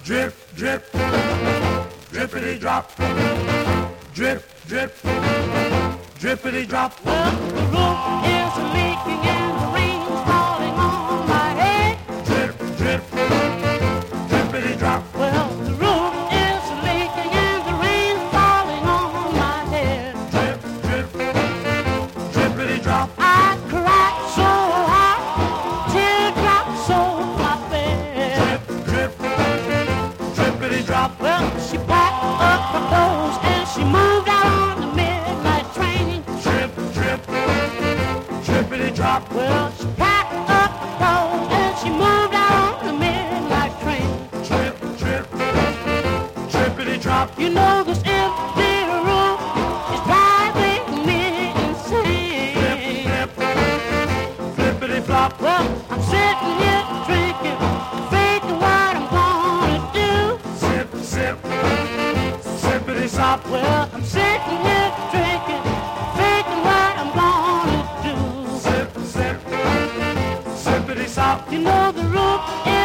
Drip, drip, drippity drop. Drip, drip, drippity drop. Well, the roof is leaking and the rain's falling on my head. Drip, drip, drippity drop. Well, the roof is leaking and the rain's falling on my head. Drip, drip, drippity drop. I cried so hard, teardrops on my bed. Drip, drip, drippity drop. Well, she packed up her clothes and she moved out on the midnight train. Drip, drip, drippity drop. Well, she packed up her clothes and she moved out on the midnight train. Drip, drip, drippity drop. You know this empty room is driving me insane. Flip, flippity flop. Well, I'm sitting here drinking, thinking what I'm gonna do. Sip, sip, sippity sop. Well, I'm sitting here drinking, thinking what I'm gonna do. Sip, sip, sippity sop. You know the roof is